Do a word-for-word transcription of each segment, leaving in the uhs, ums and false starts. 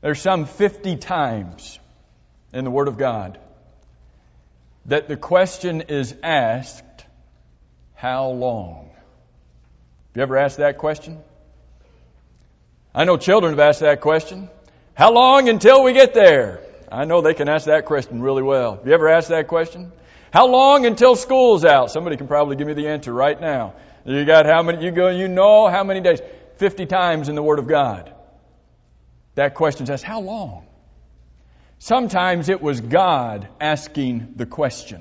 There's some fifty times in the Word of God that the question is asked, how long? Have you ever asked that question? I know children have asked that question. How long until we get there? I know they can ask that question really well. Have you ever asked that question? How long until school's out? Somebody can probably give me the answer right now. You got how many, you go, you know how many days? fifty times in the Word of God. That question's asked, how long? Sometimes it was God asking the question.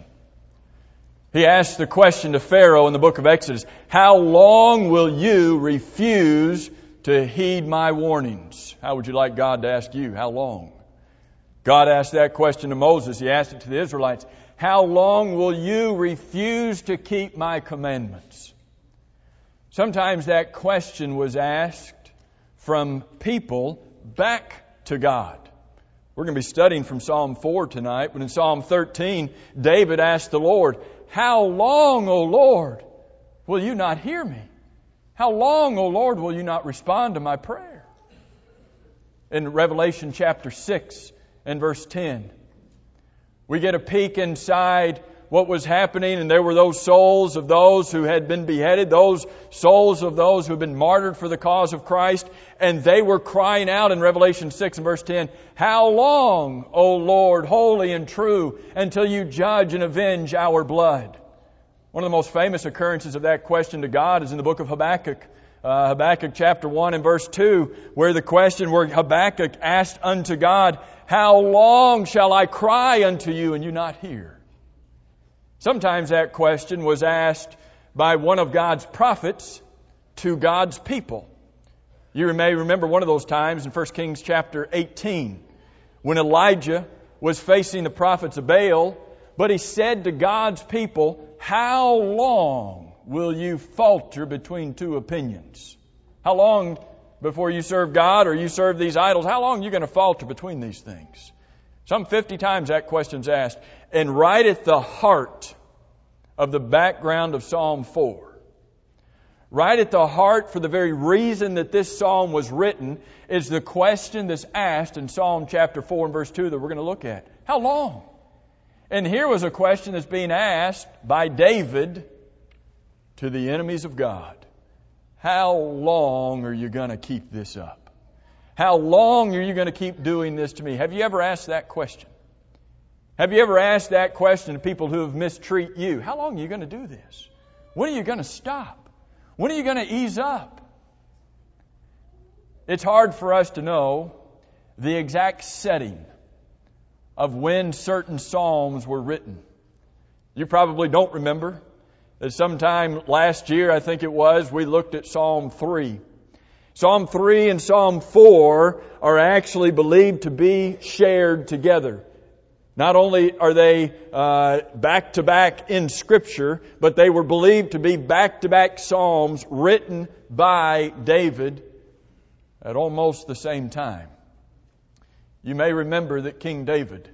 He asked the question to Pharaoh in the book of Exodus, how long will you refuse to heed my warnings? How would you like God to ask you? How long? God asked that question to Moses. He asked it to the Israelites. How long will you refuse to keep my commandments? Sometimes that question was asked from people back to God. We're going to be studying from Psalm four tonight, but in Psalm thirteen, David asked the Lord, how long, O Lord, will you not hear me? How long, O Lord, will you not respond to my prayer? In Revelation chapter six and verse ten, we get a peek inside what was happening, and there were those souls of those who had been beheaded, those souls of those who had been martyred for the cause of Christ, and they were crying out in Revelation six and verse ten, how long, O Lord, holy and true, until you judge and avenge our blood? One of the most famous occurrences of that question to God is in the book of Habakkuk. Uh, Habakkuk chapter one and verse two, where the question where Habakkuk asked unto God, how long shall I cry unto you and you not hear? Sometimes that question was asked by one of God's prophets to God's people. You may remember one of those times in First Kings chapter eighteen, when Elijah was facing the prophets of Baal, but he said to God's people, how long will you falter between two opinions? How long before you serve God or you serve these idols? How long are you going to falter between these things? Some fifty times that question's asked. And right at the heart of the background of Psalm four, right at the heart for the very reason that this psalm was written, is the question that's asked in Psalm chapter four and verse two that we're going to look at. How long? And here was a question that's being asked by David to the enemies of God. How long are you going to keep this up? How long are you going to keep doing this to me? Have you ever asked that question? Have you ever asked that question to people who have mistreated you? How long are you going to do this? When are you going to stop? When are you going to ease up? It's hard for us to know the exact setting of when certain psalms were written. You probably don't remember that sometime last year, I think it was, we looked at Psalm three. Psalm three and Psalm four are actually believed to be shared together. Not only are they uh, back-to-back in Scripture, but they were believed to be back-to-back psalms written by David at almost the same time. You may remember that King David,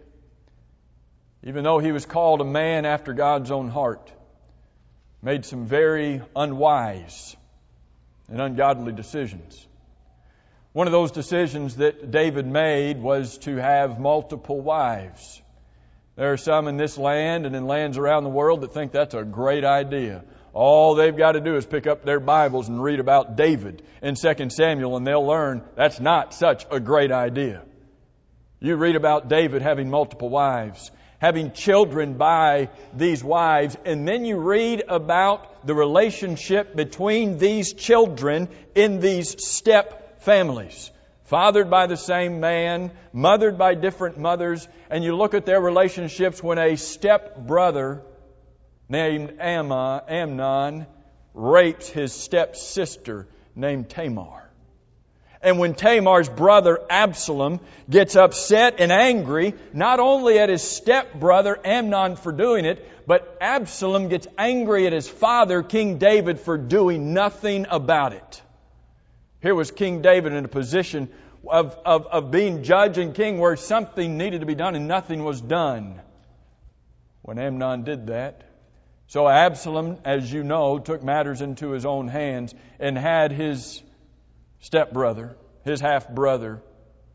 even though he was called a man after God's own heart, made some very unwise and ungodly decisions. One of those decisions that David made was to have multiple wives. There are some in this land and in lands around the world that think that's a great idea. All they've got to do is pick up their Bibles and read about David in Second Samuel, and they'll learn that's not such a great idea. You read about David having multiple wives, having children by these wives, and then you read about the relationship between these children in these step families. Fathered by the same man, mothered by different mothers, and you look at their relationships when a step brother named Amma, Amnon rapes his stepsister named Tamar. And when Tamar's brother Absalom gets upset and angry, not only at his stepbrother Amnon for doing it, but Absalom gets angry at his father, King David, for doing nothing about it. Here was King David in a position of, of, of being judge and king where something needed to be done and nothing was done when Amnon did that. So Absalom, as you know, took matters into his own hands and had his stepbrother, his half-brother,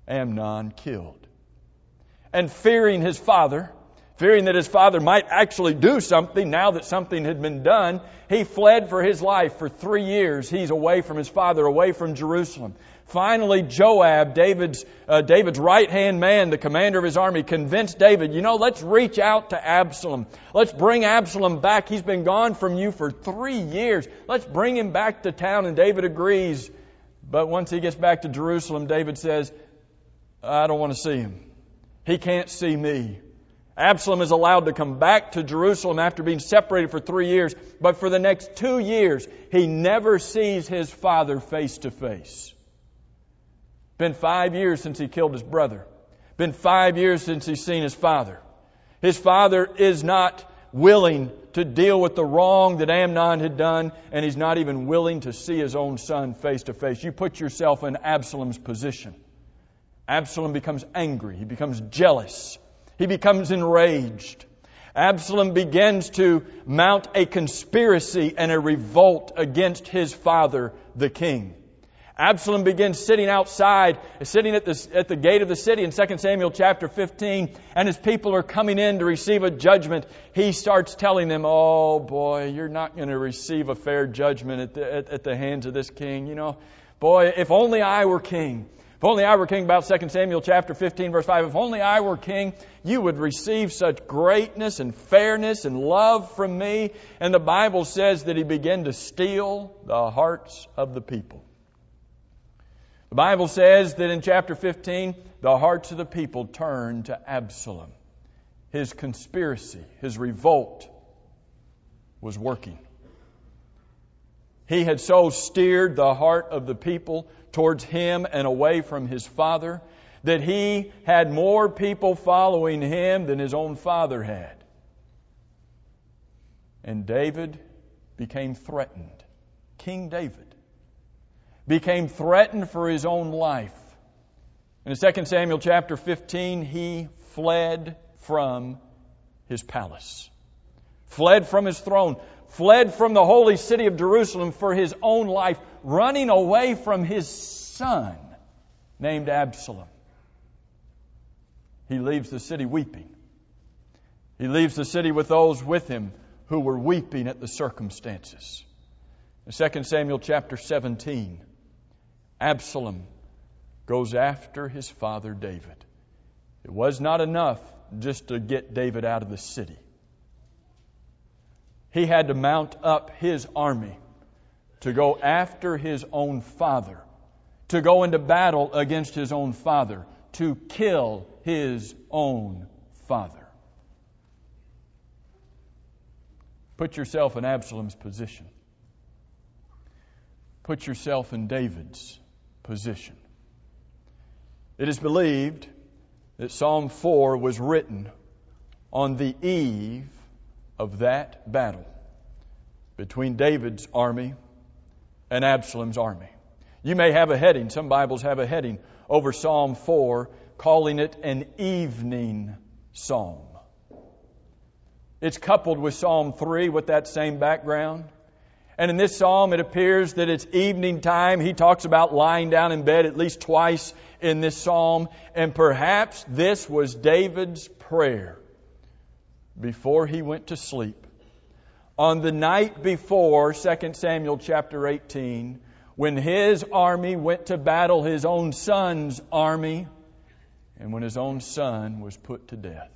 Amnon killed. And fearing his father, fearing that his father might actually do something now that something had been done, he fled for his life. For three years he's away from his father, away from Jerusalem. Finally, Joab, David's, uh, David's right-hand man, the commander of his army, convinced David, you know, let's reach out to Absalom. Let's bring Absalom back. He's been gone from you for three years. Let's bring him back to town. And David agrees. But once he gets back to Jerusalem, David says, I don't want to see him. He can't see me. Absalom is allowed to come back to Jerusalem after being separated for three years. But for the next two years, he never sees his father face to face. Been five years since he killed his brother. Been five years since he's seen his father. His father is not willing to deal with the wrong that Amnon had done, and he's not even willing to see his own son face to face. You put yourself in Absalom's position. Absalom becomes angry. He becomes jealous. He becomes enraged. Absalom begins to mount a conspiracy and a revolt against his father, the king. Absalom begins sitting outside, sitting at the, at the gate of the city in Second Samuel chapter fifteen, and as people are coming in to receive a judgment, he starts telling them, oh boy, you're not going to receive a fair judgment at the, at, at the hands of this king. You know, boy, if only I were king. If only I were king, about Second Samuel chapter fifteen, verse five, if only I were king, you would receive such greatness and fairness and love from me. And the Bible says that he began to steal the hearts of the people. The Bible says that in chapter fifteen, the hearts of the people turned to Absalom. His conspiracy, his revolt was working. He had so steered the heart of the people towards him and away from his father that he had more people following him than his own father had. And David became threatened. King David became threatened for his own life. In Second Samuel chapter fifteen, he fled from his palace, fled from his throne, fled from the holy city of Jerusalem for his own life, running away from his son named Absalom. He leaves the city weeping. He leaves the city with those with him who were weeping at the circumstances. In Second Samuel chapter seventeen, Absalom goes after his father David. It was not enough just to get David out of the city. He had to mount up his army to go after his own father, to go into battle against his own father, to kill his own father. Put yourself in Absalom's position. Put yourself in David's position. It is believed that Psalm four was written on the eve of that battle between David's army and Absalom's army. You may have a heading, some Bibles have a heading over Psalm four, calling it an evening psalm. It's coupled with Psalm three with that same background. And in this psalm, it appears that it's evening time. He talks about lying down in bed at least twice in this psalm. And perhaps this was David's prayer before he went to sleep. On the night before Second Samuel chapter eighteen, when his army went to battle his own son's army, and when his own son was put to death.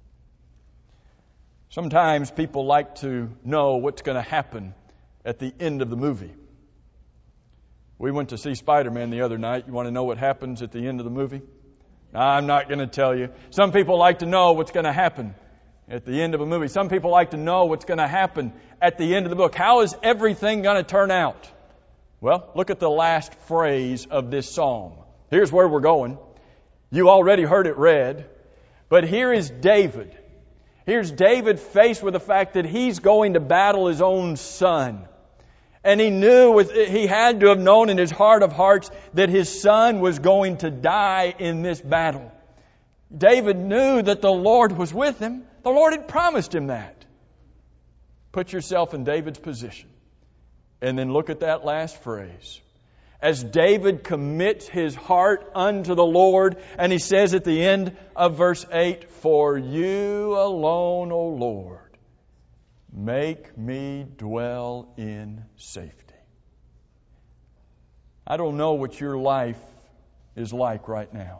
Sometimes people like to know what's going to happen at the end of the movie. We went to see Spider-Man the other night. You want to know what happens at the end of the movie? I'm not going to tell you. Some people like to know what's going to happen at the end of a movie. Some people like to know what's going to happen at the end of the book. How is everything going to turn out? Well, look at the last phrase of this psalm. Here's where we're going. You already heard it read. But here is David. Here's David faced with the fact that he's going to battle his own son. And he knew, with, he had to have known in his heart of hearts that his son was going to die in this battle. David knew that the Lord was with him. The Lord had promised him that. Put yourself in David's position. And then look at that last phrase. as David commits his heart unto the Lord, and he says at the end of verse eight, "For you alone, O Lord, make me dwell in safety." I don't know what your life is like right now.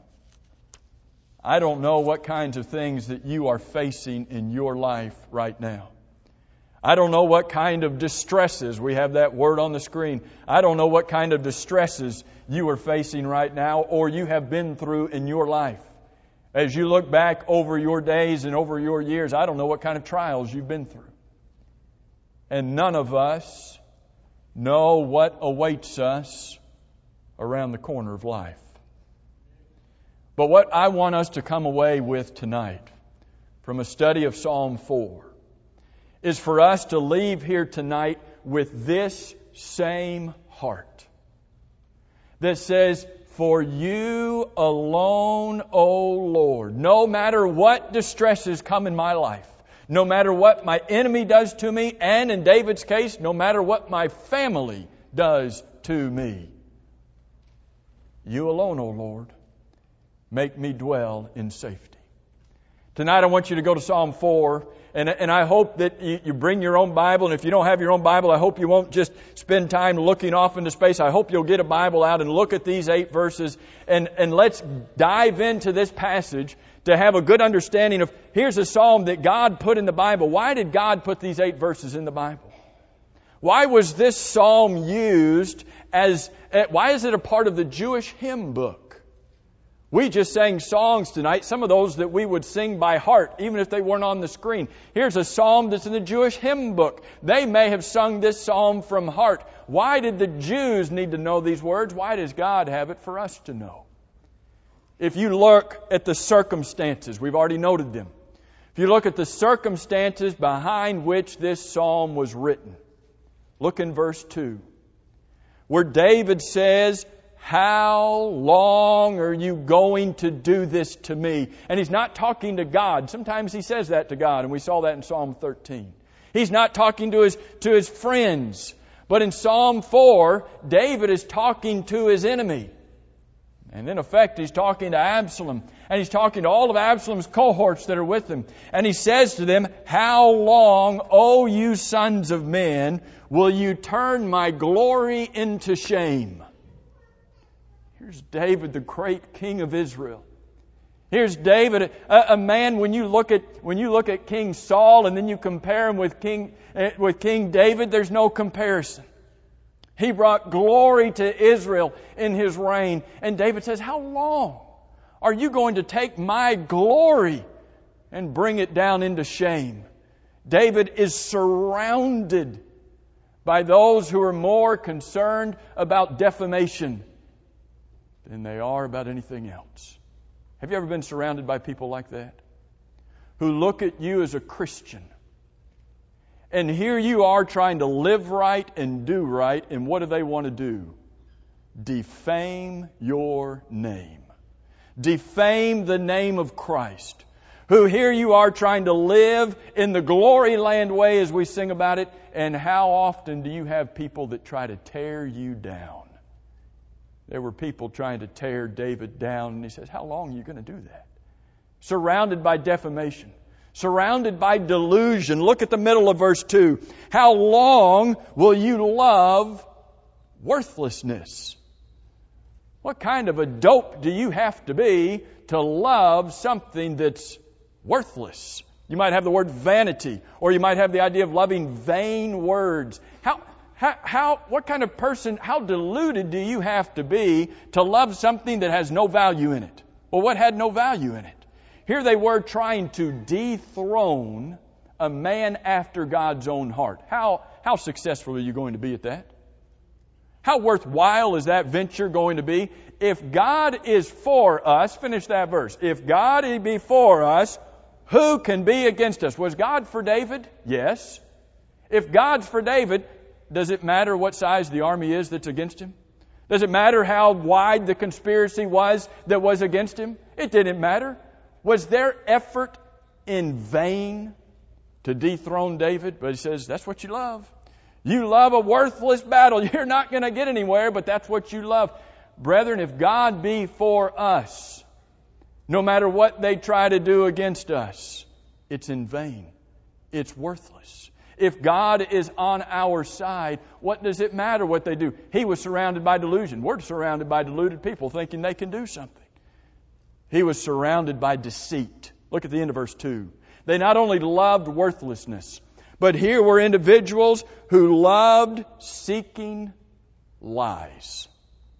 I don't know what kinds of things that you are facing in your life right now. I don't know what kind of distresses, we have that word on the screen. I don't know what kind of distresses you are facing right now or you have been through in your life. As you look back over your days and over your years, I don't know what kind of trials you've been through. And none of us know what awaits us around the corner of life. But what I want us to come away with tonight from a study of Psalm four is for us to leave here tonight with this same heart that says, "For you alone, O Lord, no matter what distresses come in my life, no matter what my enemy does to me, and in David's case, no matter what my family does to me, you alone, O Lord, make me dwell in safety." Tonight I want you to go to Psalm four, and, and I hope that you, you bring your own Bible, and if you don't have your own Bible, I hope you won't just spend time looking off into space. I hope you'll get a Bible out and look at these eight verses, and, and let's dive into this passage to have a good understanding of, here's a psalm that God put in the Bible. Why did God put these eight verses in the Bible? Why was this psalm used as, why is it a part of the Jewish hymn book? We just sang songs tonight, some of those that we would sing by heart, even if they weren't on the screen. Here's a psalm that's in the Jewish hymn book. They may have sung this psalm from heart. Why did the Jews need to know these words? Why does God have it for us to know? If you look at the circumstances, we've already noted them. If you look at the circumstances behind which this psalm was written, look in verse two, where David says, "How long are you going to do this to me?" And he's not talking to God. Sometimes he says that to God, and we saw that in Psalm thirteen. He's not talking to his, to his friends. But in Psalm four, David is talking to his enemy. And in effect, he's talking to Absalom. And he's talking to all of Absalom's cohorts that are with him. And he says to them, "How long, O you sons of men, will you turn my glory into shame?" Here's David, the great king of Israel. Here's David, a, a man, when you look at when you look at King Saul and then you compare him with King uh, with King David, there's no comparison. He brought glory to Israel in his reign. And David says, "How long are you going to take my glory and bring it down into shame?" David is surrounded by those who are more concerned about defamation than they are about anything else. Have you ever been surrounded by people like that? Who look at you as a Christian, and here you are trying to live right and do right, and what do they want to do? Defame your name. Defame the name of Christ. Who here you are trying to live in the glory land way as we sing about it, and how often do you have people that try to tear you down? There were people trying to tear David down, and he says, "How long are you going to do that?" Surrounded by defamation, surrounded by delusion. Look at the middle of verse two. "How long will you love worthlessness?" What kind of a dope do you have to be to love something that's worthless? You might have the word vanity, or you might have the idea of loving vain words. How How, how, what kind of person, how deluded do you have to be to love something that has no value in it? Well, what had no value in it? Here they were trying to dethrone a man after God's own heart. How, how successful are you going to be at that? How worthwhile is that venture going to be? If God is for us, finish that verse. If God be for us, who can be against us? Was God for David? Yes. If God's for David, does it matter what size the army is that's against him? Does it matter how wide the conspiracy was that was against him? It didn't matter. Was their effort in vain to dethrone David? But he says, that's what you love. You love a worthless battle. You're not going to get anywhere, but that's what you love. Brethren, if God be for us, no matter what they try to do against us, it's in vain. It's worthless. If God is on our side, what does it matter what they do? He was surrounded by delusion. We're surrounded by deluded people thinking they can do something. He was surrounded by deceit. Look at the end of verse two. They not only loved worthlessness, but here were individuals who loved seeking lies.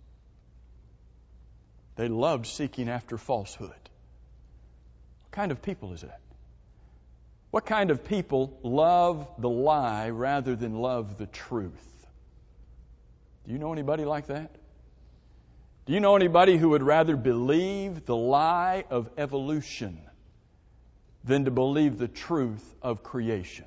They loved seeking after falsehood. What kind of people is that? What kind of people love the lie rather than love the truth? Do you know anybody like that? Do you know anybody who would rather believe the lie of evolution than to believe the truth of creation?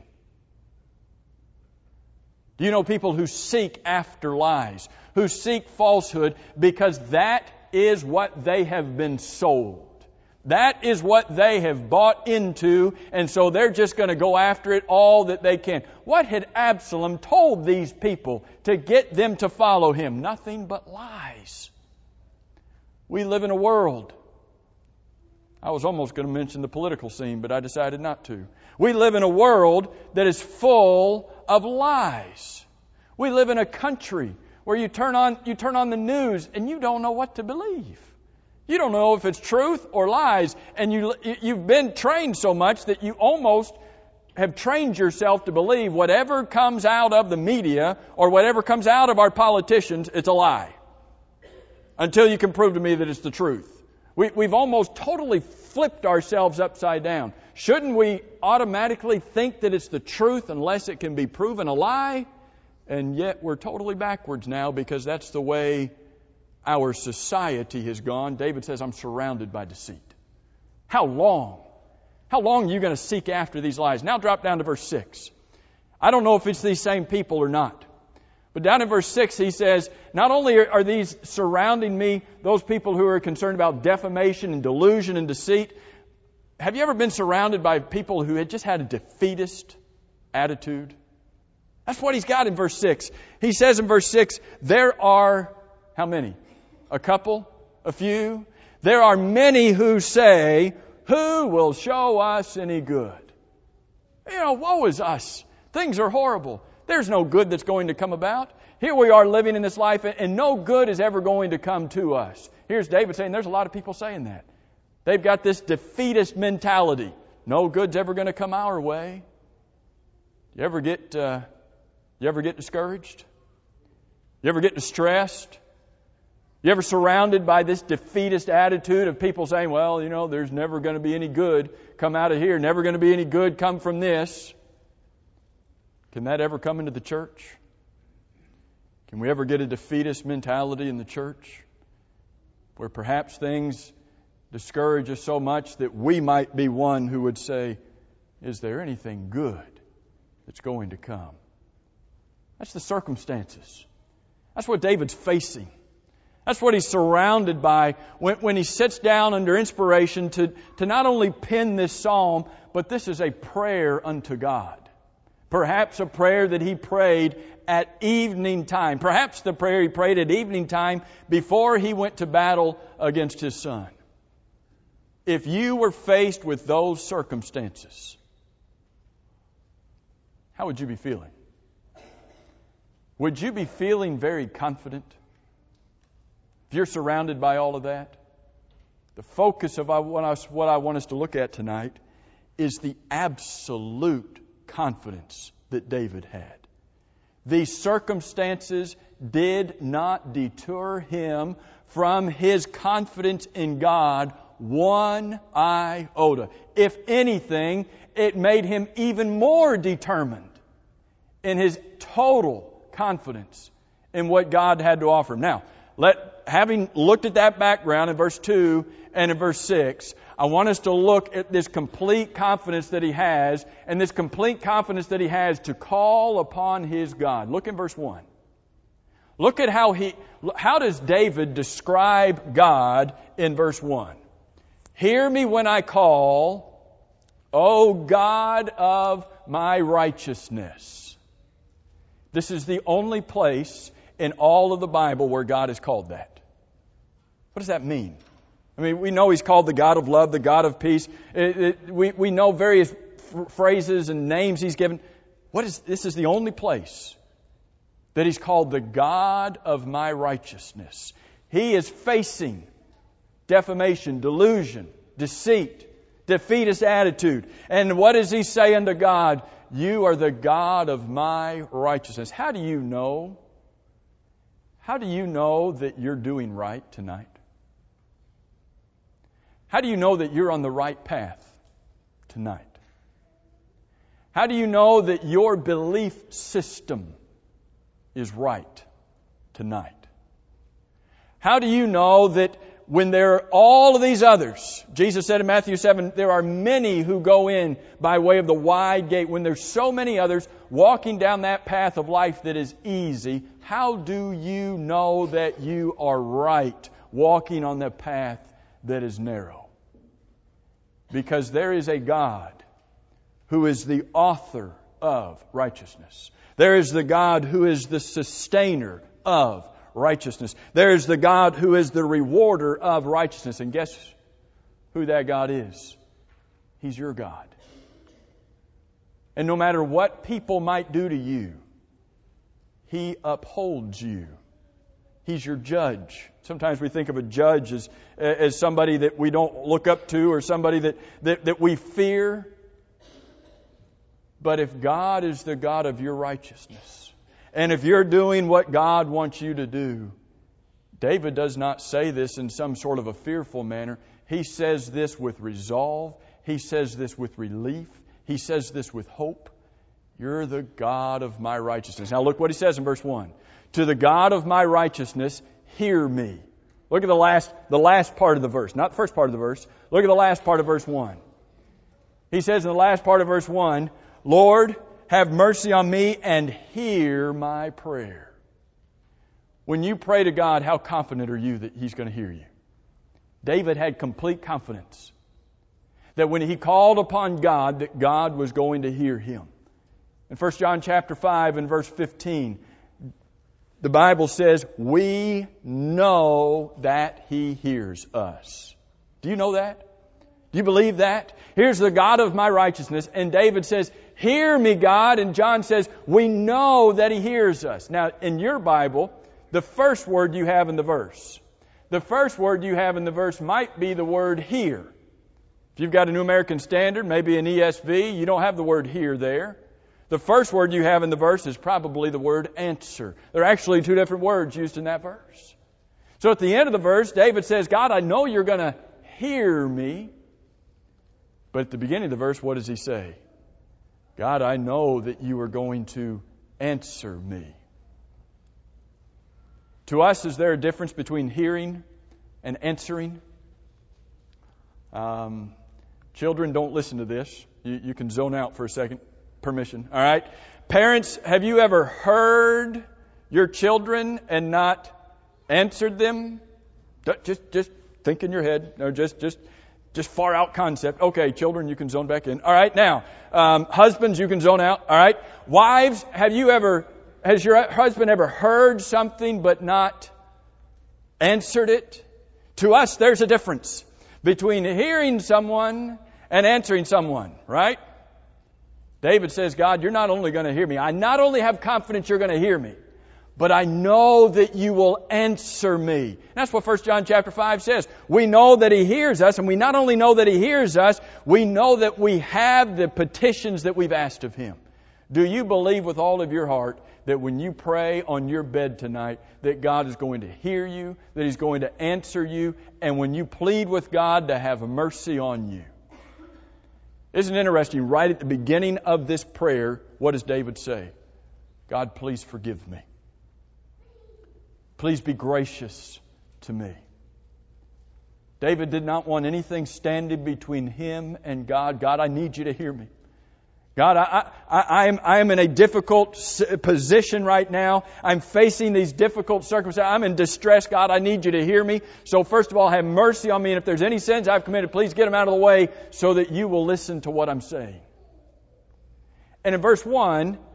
Do you know people who seek after lies, who seek falsehood because that is what they have been sold? That is what they have bought into, and so they're just going to go after it all that they can. What had Absalom told these people to get them to follow him? Nothing but lies. We live in a world. I was almost going to mention the political scene, but I decided not to. We live in a world that is full of lies. We live in a country where you turn on you turn on the news and you don't know what to believe. You don't know if it's truth or lies, and you you've been trained so much that you almost have trained yourself to believe whatever comes out of the media or whatever comes out of our politicians, it's a lie. Until you can prove to me that it's the truth. We, we've almost totally flipped ourselves upside down. Shouldn't we automatically think that it's the truth unless it can be proven a lie? And yet we're totally backwards now because that's the way our society has gone. David says, I'm surrounded by deceit. How long? How long are you going to seek after these lies? Now drop down to verse six. I don't know if it's these same people or not. But down in verse six he says, not only are these surrounding me, those people who are concerned about defamation and delusion and deceit, have you ever been surrounded by people who had just had a defeatist attitude? That's what he's got in verse six. He says in verse six, there are, how many? A couple? A few? There are many who say, who will show us any good? You know, woe is us. Things are horrible. There's no good that's going to come about. Here we are living in this life, and no good is ever going to come to us. Here's David saying there's a lot of people saying that. They've got this defeatist mentality. No good's ever going to come our way. You ever get, uh, you ever get discouraged? You ever get distressed? You ever surrounded by this defeatist attitude of people saying, well, you know, there's never going to be any good come out of here. Never going to be any good come from this. Can that ever come into the church? Can we ever get a defeatist mentality in the church where perhaps things discourage us so much that we might be one who would say, is there anything good that's going to come? That's the circumstances. That's what David's facing. That's what he's surrounded by when, when he sits down under inspiration to, to not only pen this psalm, but this is a prayer unto God. Perhaps a prayer that he prayed at evening time. Perhaps the prayer he prayed at evening time before he went to battle against his son. If you were faced with those circumstances, how would you be feeling? Would you be feeling very confident? If you're surrounded by all of that, the focus of what I want us to look at tonight is the absolute confidence that David had. These circumstances did not deter him from his confidence in God one iota. If anything, it made him even more determined in his total confidence in what God had to offer him. Now, let, having looked at that background in verse two and in verse six, I want us to look at this complete confidence that he has, and this complete confidence that he has to call upon his God. Look in verse one. Look at how he, how does David describe God in verse one? Hear me when I call, O God of my righteousness. This is the only place in all of the Bible where God is called that. What does that mean? I mean, we know He's called the God of love, the God of peace. It, it, we, we know various f- phrases and names He's given. What is, this is the only place that He's called the God of my righteousness. He is facing defamation, delusion, deceit, defeatist attitude. And what does He say unto God? You are the God of my righteousness. How do you know? How do you know that you're doing right tonight? How do you know that you're on the right path tonight? How do you know that your belief system is right tonight? How do you know that when there are all of these others, Jesus said in Matthew seven, there are many who go in by way of the wide gate. When there's so many others walking down that path of life that is easy, how do you know that you are right walking on the path that is narrow? Because there is a God who is the author of righteousness. There is the God who is the sustainer of righteousness. There is the God who is the rewarder of righteousness. And guess who that God is? He's your God. And no matter what people might do to you, He upholds you. He's your judge. Sometimes we think of a judge as, as somebody that we don't look up to or somebody that, that, that we fear. But if God is the God of your righteousness, and if you're doing what God wants you to do, David does not say this in some sort of a fearful manner. He says this with resolve. He says this with relief. He says this with hope. You're the God of my righteousness. Now look what he says in verse one. To the God of my righteousness, hear me. Look at the last, the last part of the verse, not the first part of the verse. Look at the last part of verse one. He says in the last part of verse one, Lord, have mercy on me and hear my prayer. When you pray to God, how confident are you that He's going to hear you? David had complete confidence that when he called upon God, that God was going to hear him. In First John chapter five and verse fifteen, the Bible says, we know that He hears us. Do you know that? Do you believe that? Here's the God of my righteousness. And David says, hear me, God. And John says, we know that He hears us. Now, in your Bible, the first word you have in the verse, the first word you have in the verse might be the word hear. If you've got a New American Standard, maybe an E S V, you don't have the word hear there. The first word you have in the verse is probably the word answer. There are actually two different words used in that verse. So at the end of the verse, David says, God, I know you're going to hear me. But at the beginning of the verse, what does he say? God, I know that you are going to answer me. To us, is there a difference between hearing and answering? Um, children, don't listen to this. You, you can zone out for a second. Permission. All right. Parents, have you ever heard your children and not answered them? Just, just think in your head. No, just, just, just far out concept. Okay, children, you can zone back in. All right. Now, um, husbands, you can zone out. All right. Wives, have you ever, has your husband ever heard something but not answered it? To us, there's a difference between hearing someone and answering someone, right? David says, God, you're not only going to hear me. I not only have confidence you're going to hear me, but I know that you will answer me. That's what First John chapter five says. We know that He hears us, and we not only know that He hears us, we know that we have the petitions that we've asked of Him. Do you believe with all of your heart that when you pray on your bed tonight, that God is going to hear you, that He's going to answer you, and when you plead with God to have mercy on you? Isn't it interesting? Right at the beginning of this prayer, what does David say? God, please forgive me. Please be gracious to me. David did not want anything standing between him and God. God, I need you to hear me. God, I, I, I, am, I am in a difficult position right now. I'm facing these difficult circumstances. I'm in distress. God, I need you to hear me. So first of all, have mercy on me. And if there's any sins I've committed, please get them out of the way so that you will listen to what I'm saying. And in verse one,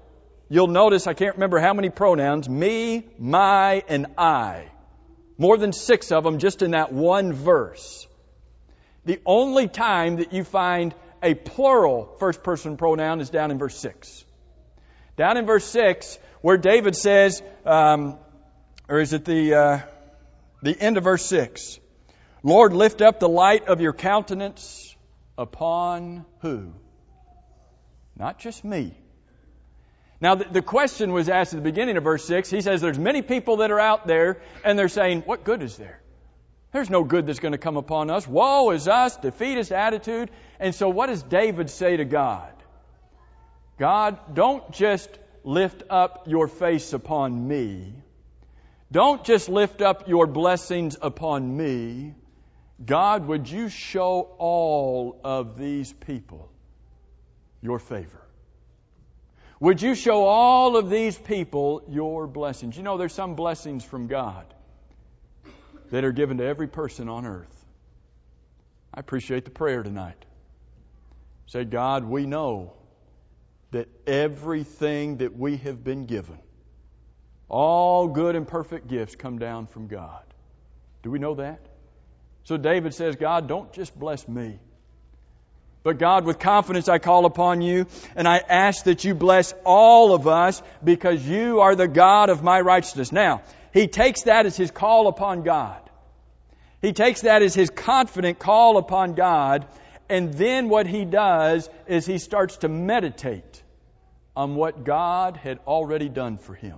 you'll notice, I can't remember how many pronouns, me, my, and I. More than six of them just in that one verse. The only time that you find a plural first-person pronoun is down in verse six. Down in verse six, where David says, um, or is it the uh, the end of verse six? Lord, lift up the light of your countenance upon who? Not just me. Now, the, the question was asked at the beginning of verse six. He says there's many people that are out there, and they're saying, what good is there? There's no good that's going to come upon us. Woe is us, defeatist attitude. And so what does David say to God? God, don't just lift up your face upon me. Don't just lift up your blessings upon me. God, would you show all of these people your favor? Would you show all of these people your blessings? You know, there's some blessings from God that are given to every person on earth. I appreciate the prayer tonight. Say, God, we know that everything that we have been given, all good and perfect gifts come down from God. Do we know that? So David says, God, don't just bless me. But God, with confidence I call upon you, and I ask that you bless all of us because you are the God of my righteousness. Now, he takes that as his call upon God. He takes that as his confident call upon God, and then what he does is he starts to meditate on what God had already done for him.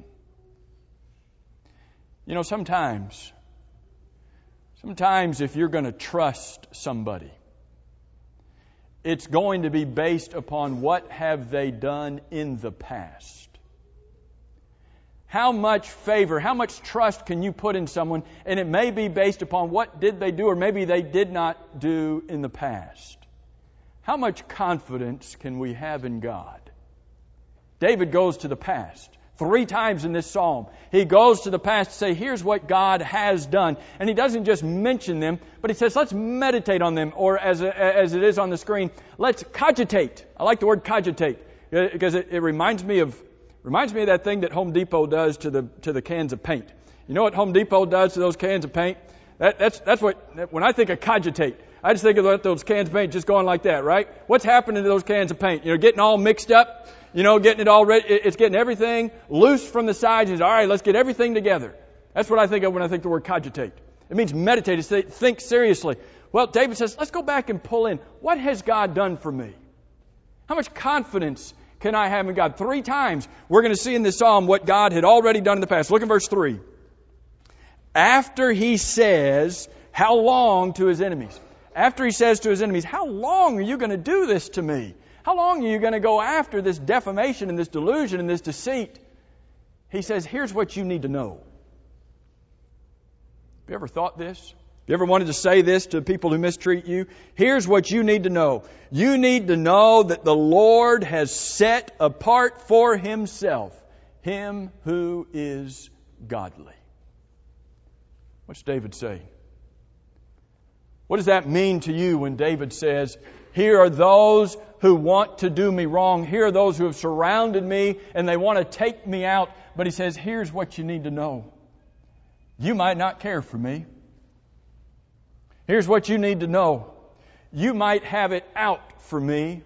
You know, sometimes, sometimes if you're going to trust somebody, it's going to be based upon what have they done in the past. How much favor, how much trust can you put in someone? And it may be based upon what did they do or maybe they did not do in the past. How much confidence can we have in God? David goes to the past. Three times in this psalm, he goes to the past to say, here's what God has done. And he doesn't just mention them, but he says, let's meditate on them. Or as a, as it is on the screen, let's cogitate. I like the word cogitate because it, it reminds me of reminds me of that thing that Home Depot does to the to the cans of paint. You know what Home Depot does to those cans of paint? That, that's that's what when I think of cogitate, I just think of those cans of paint just going like that, right? What's happening to those cans of paint? You know, getting all mixed up. You know, getting it all ready. It's getting everything loose from the sides. It's all right, let's get everything together. That's what I think of when I think the word cogitate. It means meditate, it's think seriously. Well, David says, let's go back and pull in. What has God done for me? How much confidence can I have in God? Three times we're going to see in this psalm what God had already done in the past. Look at verse three. After he says, how long to his enemies? After he says to his enemies, how long are you going to do this to me? How long are you going to go after this defamation and this delusion and this deceit? He says, here's what you need to know. Have you ever thought this? Have you ever wanted to say this to people who mistreat you? Here's what you need to know. You need to know that the Lord has set apart for himself him who is godly. What's David saying? What does that mean to you when David says, here are those who want to do me wrong. Here are those who have surrounded me and they want to take me out. But he says, here's what you need to know. You might not care for me. Here's what you need to know. You might have it out for me.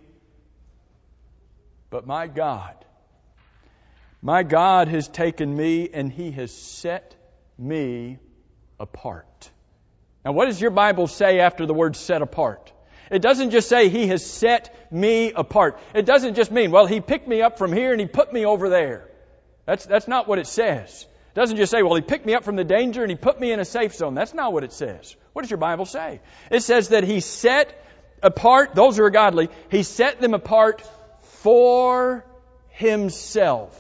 But my God, my God has taken me and he has set me apart. Now, what does your Bible say after the word set apart? It doesn't just say he has set me apart. It doesn't just mean, well, he picked me up from here and he put me over there. That's, that's not what it says. It doesn't just say, well, he picked me up from the danger and he put me in a safe zone. That's not what it says. What does your Bible say? It says that he set apart, those who are godly, he set them apart for himself.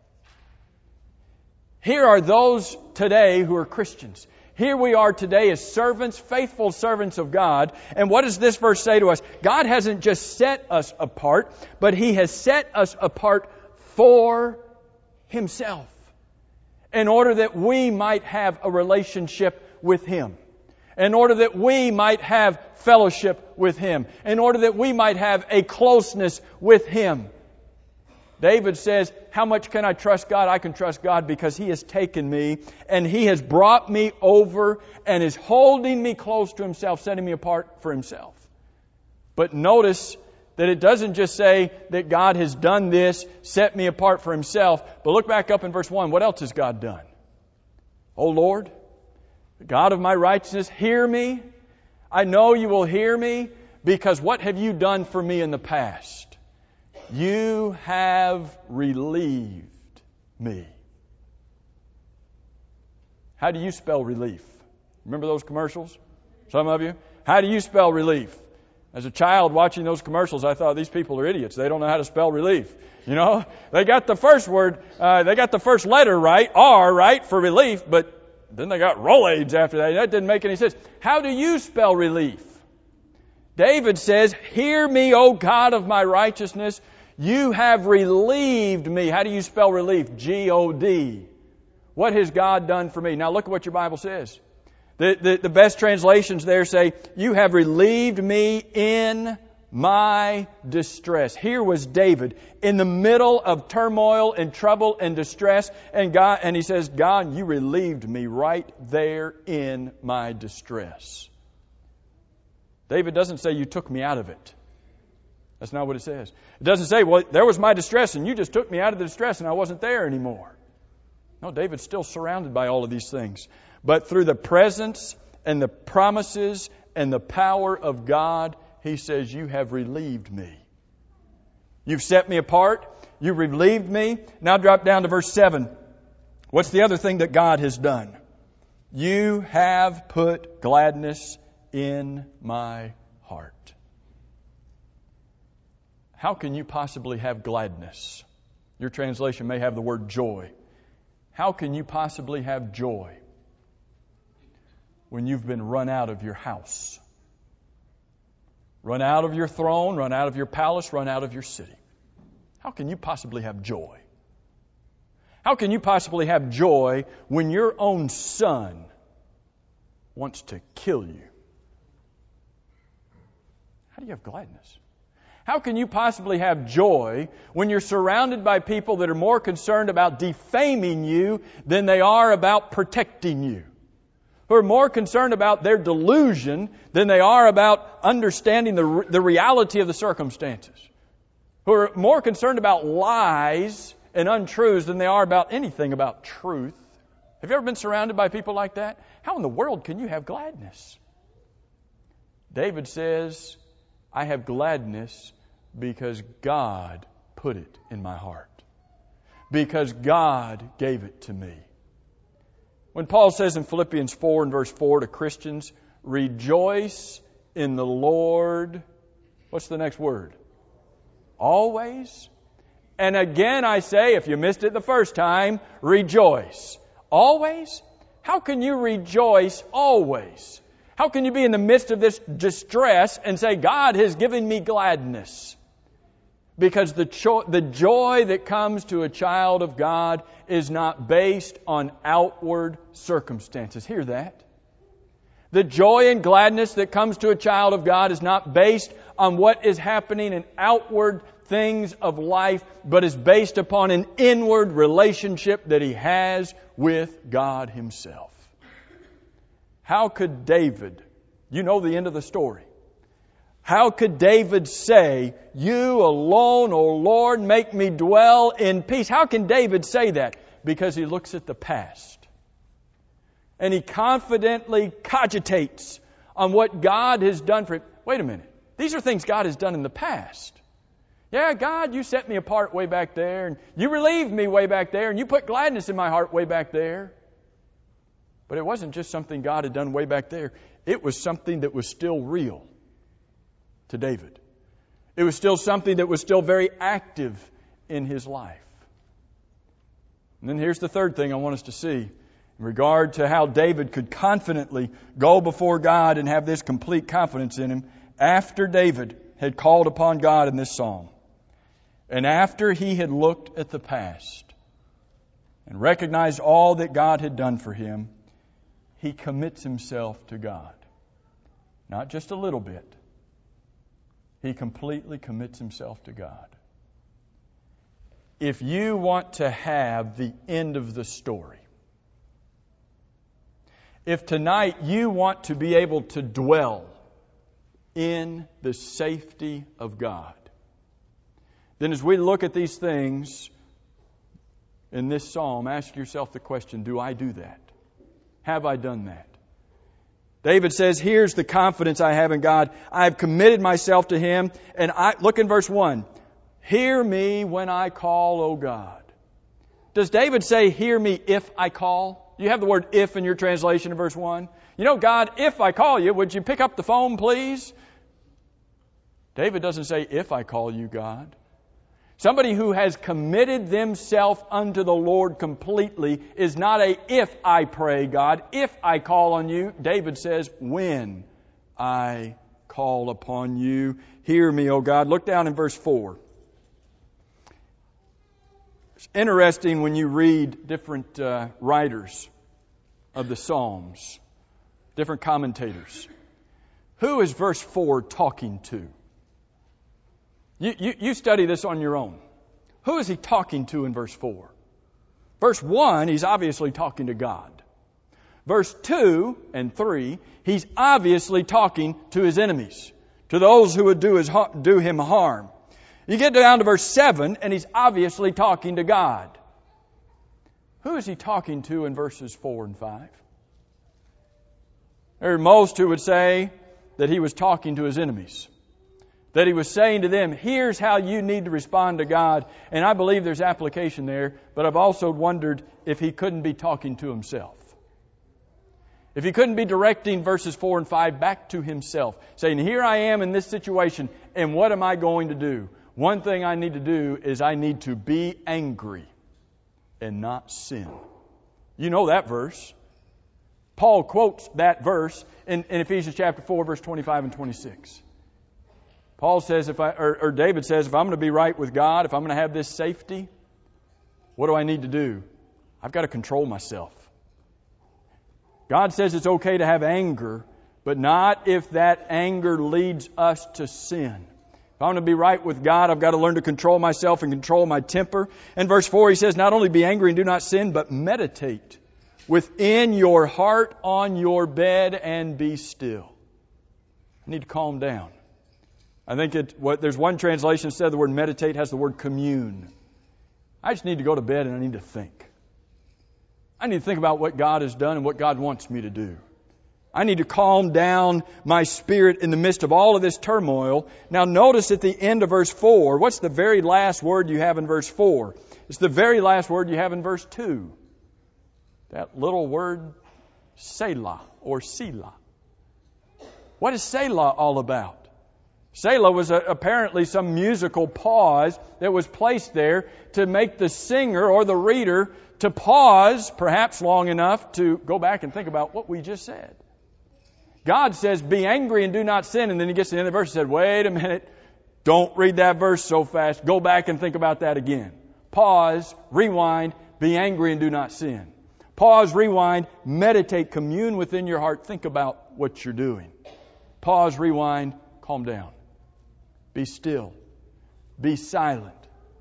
Here are those today who are Christians. Here we are today as servants, faithful servants of God. And what does this verse say to us? God hasn't just set us apart, but he has set us apart for himself in order that we might have a relationship with him, in order that we might have fellowship with him, in order that we might have a closeness with him. David says, how much can I trust God? I can trust God because He has taken me and He has brought me over and is holding me close to Himself, setting me apart for Himself. But notice that it doesn't just say that God has done this, set me apart for Himself, but look back up in verse one. What else has God done? O Lord, the God of my righteousness, hear me. I know You will hear me because what have You done for me in the past? You have relieved me. How do you spell relief? Remember those commercials? Some of you? How do you spell relief? As a child watching those commercials, I thought these people are idiots. They don't know how to spell relief. You know, they got the first word, uh, they got the first letter right, R, right, for relief, but then they got Rolaids after that. That didn't make any sense. How do you spell relief? David says, hear me, O God of my righteousness. You have relieved me. How do you spell relief? G O D. What has God done for me? Now look at what your Bible says. The, the, the best translations there say, you have relieved me in my distress. Here was David in the middle of turmoil and trouble and distress. And God, and he says, God, You relieved me right there in my distress. David doesn't say You took me out of it. That's not what it says. It doesn't say, well, there was my distress and You just took me out of the distress and I wasn't there anymore. No, David's still surrounded by all of these things. But through the presence and the promises and the power of God, he says, You have relieved me. You've set me apart. You've relieved me. Now drop down to verse seven. What's the other thing that God has done? You have put gladness in my heart. How can you possibly have gladness? Your translation may have the word joy. How can you possibly have joy when you've been run out of your house? Run out of your throne, run out of your palace, run out of your city. How can you possibly have joy? How can you possibly have joy when your own son wants to kill you? How do you have gladness? How can you possibly have joy when you're surrounded by people that are more concerned about defaming you than they are about protecting you? Who are more concerned about their delusion than they are about understanding the, the reality of the circumstances? Who are more concerned about lies and untruths than they are about anything about truth? Have you ever been surrounded by people like that? How in the world can you have gladness? David says, I have gladness because God put it in my heart. Because God gave it to me. When Paul says in Philippians four and verse four to Christians, rejoice in the Lord. What's the next word? Always. And again I say, if you missed it the first time, rejoice. Always? How can you rejoice always? How can you be in the midst of this distress and say, God has given me gladness? Because the, cho- the joy that comes to a child of God is not based on outward circumstances. Hear that? The joy and gladness that comes to a child of God is not based on what is happening in outward things of life, but is based upon an inward relationship that he has with God Himself. How could David, you know the end of the story, how could David say, You alone, O Lord, make me dwell in peace? How can David say that? Because he looks at the past. And he confidently cogitates on what God has done for him. Wait a minute. These are things God has done in the past. Yeah, God, You set me apart way back there, and You relieved me way back there, and You put gladness in my heart way back there. But it wasn't just something God had done way back there. It was something that was still real to David. It was still something that was still very active in his life. And then here's the third thing I want us to see in regard to how David could confidently go before God and have this complete confidence in Him after David had called upon God in this psalm. And after he had looked at the past and recognized all that God had done for him, he commits himself to God. Not just a little bit. He completely commits himself to God. if you want to have the end of the story, if tonight you want to be able to dwell in the safety of God, then as we look at these things in this psalm, ask yourself the question, do I do that? Have I done that? David says, here's the confidence I have in God. I have committed myself to Him. And I look in verse one. Hear me when I call, O God. Does David say, hear me if I call? You have the word if in your translation in verse one. You know, God, if I call you, would you pick up the phone, please? David doesn't say, if I call you, God. Somebody who has committed themselves unto the Lord completely is not a if I pray, God, if I call on you. David says, when I call upon you, hear me, O God. Look down in verse four. It's interesting when you read different uh, writers of the Psalms, different commentators. Who is verse four talking to? You, you, you study this on your own. Who is he talking to in verse four? Verse one, he's obviously talking to God. Verse two and three, he's obviously talking to his enemies, to those who would do, his, do him harm. You get down to verse seven, and he's obviously talking to God. Who is he talking to in verses four and five? There are most who would say that he was talking to his enemies. That he was saying to them, here's how you need to respond to God. And I believe there's application there, but I've also wondered if he couldn't be talking to himself. If he couldn't be directing verses four and five back to himself, saying, here I am in this situation, and what am I going to do? One thing I need to do is I need to be angry and not sin. You know that verse. Paul quotes that verse in, in Ephesians chapter four, verse twenty-five and twenty-six. Paul says, if I, or, or David says, if I'm going to be right with God, if I'm going to have this safety, what do I need to do? I've got to control myself. God says it's okay to have anger, but not if that anger leads us to sin. If I'm going to be right with God, I've got to learn to control myself and control my temper. And verse four, he says, not only be angry and do not sin, but meditate within your heart on your bed and be still. I need to calm down. I think it, what, there's one translation that said the word meditate has the word commune. I just need to go to bed and I need to think. I need to think about what God has done and what God wants me to do. I need to calm down my spirit in the midst of all of this turmoil. Now notice at the end of verse four, what's the very last word you have in verse four? It's the very last word you have in verse two. That little word, Selah or Selah. What is Selah all about? Selah was a, apparently some musical pause that was placed there to make the singer or the reader to pause, perhaps long enough to go back and think about what we just said. God says, be angry and do not sin. And then he gets to the end of the verse and said, wait a minute, don't read that verse so fast. Go back and think about that again. Pause, rewind, be angry and do not sin. Pause, rewind, meditate, commune within your heart. Think about what you're doing. Pause, rewind, calm down. Be still. Be silent.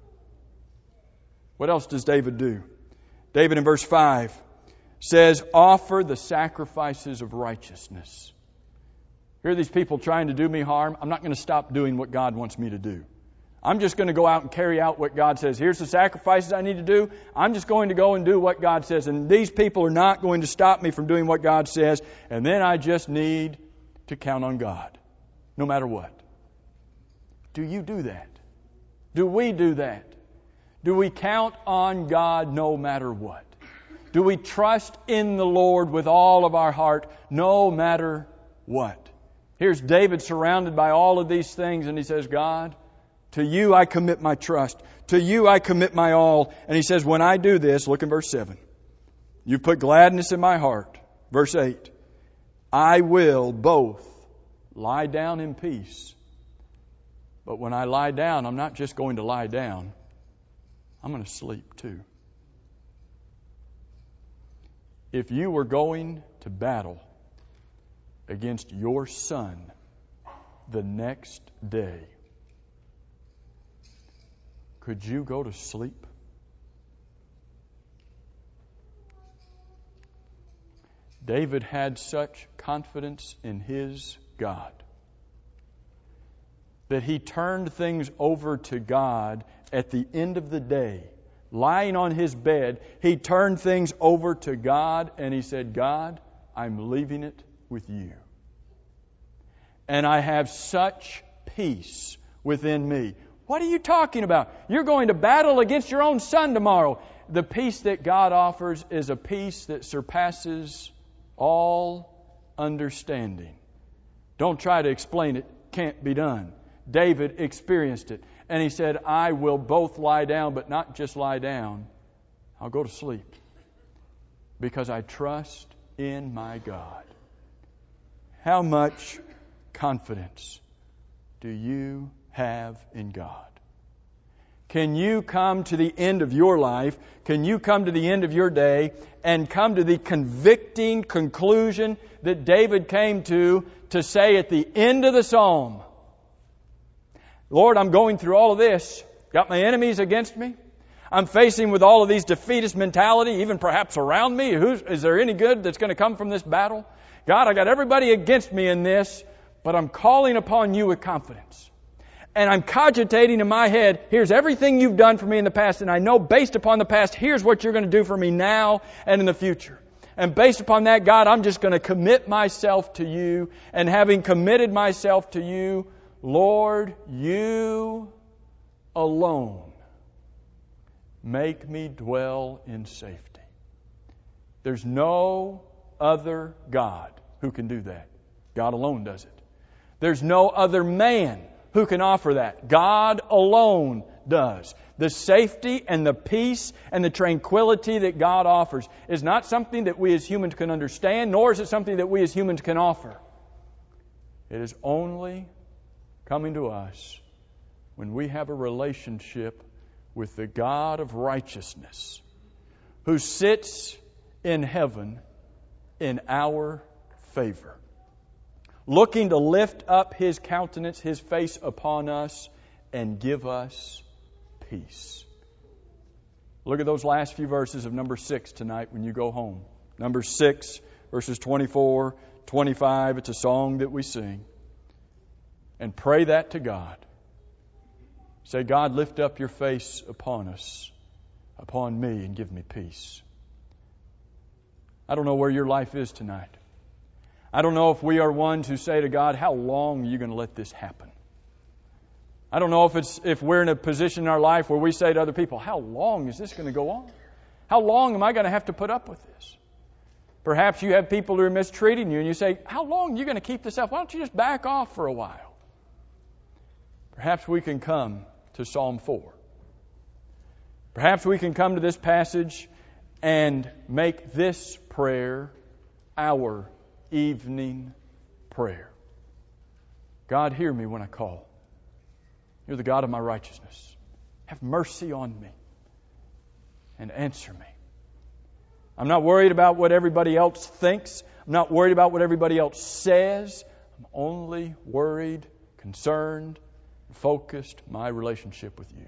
What else does David do? David in verse five says, offer the sacrifices of righteousness. Here are these people trying to do me harm. I'm not going to stop doing what God wants me to do. I'm just going to go out and carry out what God says. Here's the sacrifices I need to do. I'm just going to go and do what God says. And these people are not going to stop me from doing what God says. And then I just need to count on God, no matter what. Do you do that? Do we do that? Do we count on God no matter what? Do we trust in the Lord with all of our heart no matter what? Here's David surrounded by all of these things, and he says, God, to you I commit my trust. To you I commit my all. And he says, when I do this, look in verse seven. You put gladness in my heart. Verse eight. I will both lie down in peace. But when I lie down, I'm not just going to lie down. I'm going to sleep too. If you were going to battle against your son the next day, could you go to sleep? David had such confidence in his God that he turned things over to God at the end of the day. Lying on his bed, he turned things over to God and he said, God, I'm leaving it with you. And I have such peace within me. What are you talking about? You're going to battle against your own son tomorrow. The peace that God offers is a peace that surpasses all understanding. Don't try to explain it. Can't be done. David experienced it. And he said, I will both lie down, but not just lie down. I'll go to sleep. Because I trust in my God. How much confidence do you have in God? Can you come to the end of your life? Can you come to the end of your day and come to the convicting conclusion that David came to to say at the end of the psalm, Lord, I'm going through all of this. Got my enemies against me. I'm facing with all of these defeatist mentality, even perhaps around me. Who's, is there any good that's going to come from this battle? God, I got everybody against me in this, but I'm calling upon you with confidence. And I'm cogitating in my head, here's everything you've done for me in the past, and I know based upon the past, here's what you're going to do for me now and in the future. And based upon that, God, I'm just going to commit myself to you. And having committed myself to you, Lord, you alone make me dwell in safety. There's no other God who can do that. God alone does it. There's no other man who can offer that. God alone does. The safety and the peace and the tranquility that God offers is not something that we as humans can understand, nor is it something that we as humans can offer. It is only coming to us when we have a relationship with the God of righteousness who sits in heaven in our favor, looking to lift up His countenance, His face upon us, and give us peace. Look at those last few verses of number six tonight when you go home. Number six, verses twenty-four, twenty-five. It's a song that we sing. And pray that to God. Say, God, lift up your face upon us, upon me, and give me peace. I don't know where your life is tonight. I don't know if we are ones who say to God, how long are you going to let this happen? I don't know if it's if we're in a position in our life where we say to other people, how long is this going to go on? How long am I going to have to put up with this? Perhaps you have people who are mistreating you and you say, how long are you going to keep this up? Why don't you just back off for a while? Perhaps we can come to Psalm four. Perhaps we can come to this passage and make this prayer our evening prayer. God, hear me when I call. You're the God of my righteousness. Have mercy on me and answer me. I'm not worried about what everybody else thinks. I'm not worried about what everybody else says. I'm only worried, concerned, focused my relationship with you.